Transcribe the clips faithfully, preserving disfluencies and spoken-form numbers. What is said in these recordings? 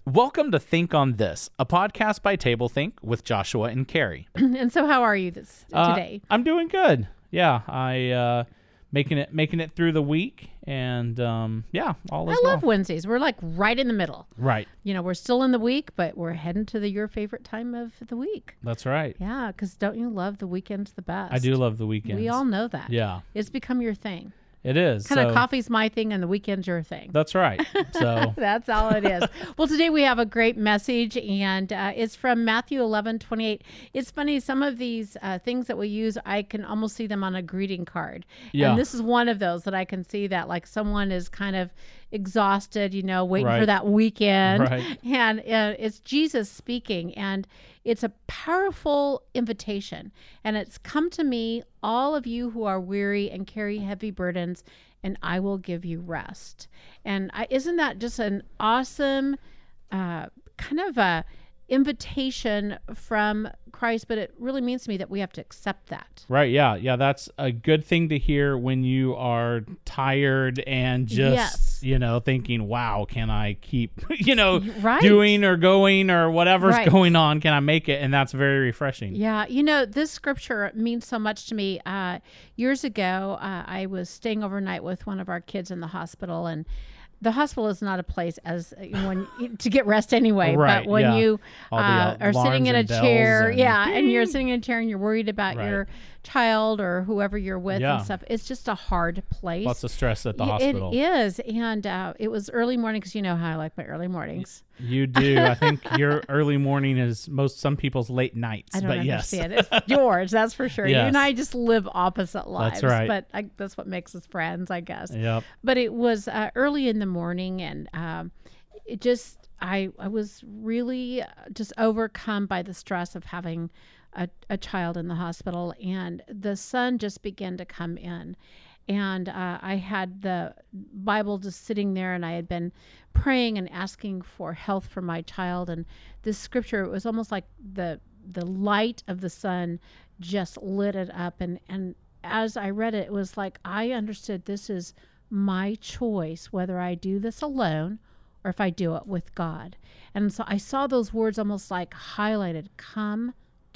Welcome to Think on This, a podcast by TableThink with Joshua and Carrie. And so how are you this today? Uh, I'm doing good. Yeah, I uh, making it making it through the week, and um, yeah, all is I well. love Wednesdays. We're like right in the middle. Right. You know, we're still in the week, but we're heading to the your favorite time of the week. That's right. Yeah, because don't you love the weekends the best? I do love the weekends. We all know that. Yeah. It's become your thing. It is. Kind of so, coffee's my thing and the weekend's your thing. That's right. So That's all it is. Well, today we have a great message, and uh, it's from Matthew eleven twenty-eight. It's funny, some of these uh, things that we use, I can almost see them on a greeting card. Yeah. And this is one of those that I can see that like someone is kind of exhausted, you know, waiting Right. for that weekend. Right. And uh, it's Jesus speaking, and it's a powerful invitation. And it's, come to me, all of you who are weary and carry heavy burdens, and I will give you rest. And I, isn't that just an awesome uh, kind of a invitation from Christ? But it really means to me that we have to accept that. right, yeah, yeah, that's a good thing to hear when you are tired and just Yes. you know thinking, "Wow, can I keep you know Right. doing or going or whatever's Right. going on? Can I make it?" And that's very refreshing. Yeah, you know, this scripture means so much to me. Uh, years ago, uh, I was staying overnight with one of our kids in the hospital, and the hospital is not a place as when to get rest anyway. Right, but when yeah. you All the, uh, uh, are sitting alarms in a and bells chair, and yeah, and you're sitting in a chair and you're worried about Right. your child or whoever you're with Yeah. and stuff, it's just a hard place. Lots of stress at the Y- hospital. It is, and uh, it was early morning because you know how I like my early mornings. You do. I think your early morning is most some people's late nights. I don't but yes. understand. It's yours, that's for sure. You Yes. and I just live opposite lives. right. But I, that's what makes us friends, I guess. Yep. But it was uh, early in the morning, and um, it just I I was really uh, just overcome by the stress of having a, a child in the hospital, and the sun just began to come in. And uh, I had the Bible just sitting there, and I had been praying and asking for health for my child. And this scripture, it was almost like the the light of the sun just lit it up. And, and as I read it, it was like I understood this is my choice, whether I do this alone or if I do it with God. And so I saw those words almost like highlighted, come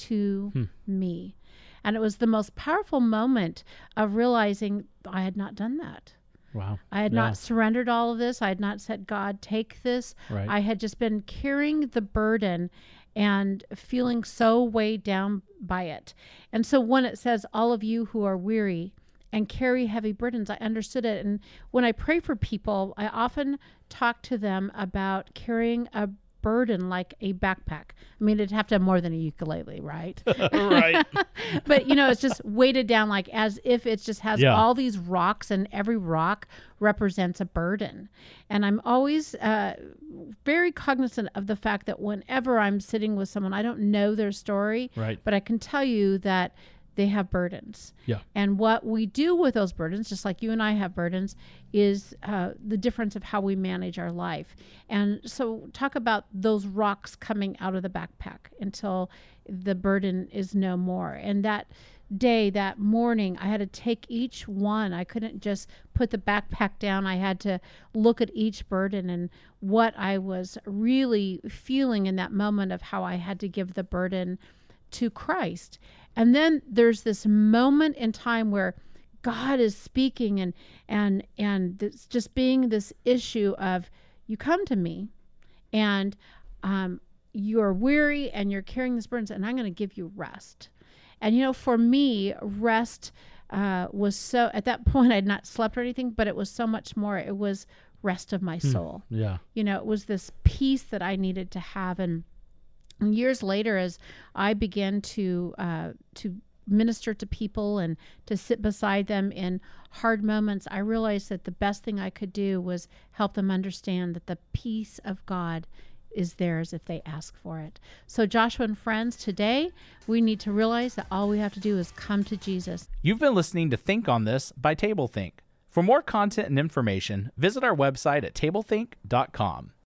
to Hmm. me. And it was the most powerful moment of realizing I had not done that. Wow. I had Yeah. not surrendered all of this. I had not said, God, take this. Right. I had just been carrying the burden and feeling so weighed down by it. And so when it says, all of you who are weary and carry heavy burdens, I understood it. And when I pray for people, I often talk to them about carrying a burden like a backpack. I mean, it'd have to have more than a ukulele, right? Right. But you know, it's just weighted down like as if it just has Yeah. all these rocks, and every rock represents a burden. And I'm always uh, very cognizant of the fact that whenever I'm sitting with someone, I don't know their story, Right. but I can tell you that they have burdens. Yeah. And what we do with those burdens, just like you and I have burdens, is uh, the difference of how we manage our life. And so talk about those rocks coming out of the backpack until the burden is no more. And that day, that morning, I had to take each one. I couldn't just put the backpack down. I had to look at each burden and what I was really feeling in that moment of how I had to give the burden to Christ. And then there's this moment in time where God is speaking, and and and it's just being this issue of, you come to me and um, you're weary and you're carrying this burdens, and I'm going to give you rest. And you know, for me, rest uh, was so, at that point I had not slept or anything, but it was so much more. It was rest of my soul. Yeah. You know, it was this peace that I needed to have. And And years later, as I began to uh, to minister to people and to sit beside them in hard moments, I realized that the best thing I could do was help them understand that the peace of God is theirs if they ask for it. So Joshua and friends, today we need to realize that all we have to do is come to Jesus. You've been listening to Think on This by TableThink. For more content and information, visit our website at tablethink dot com.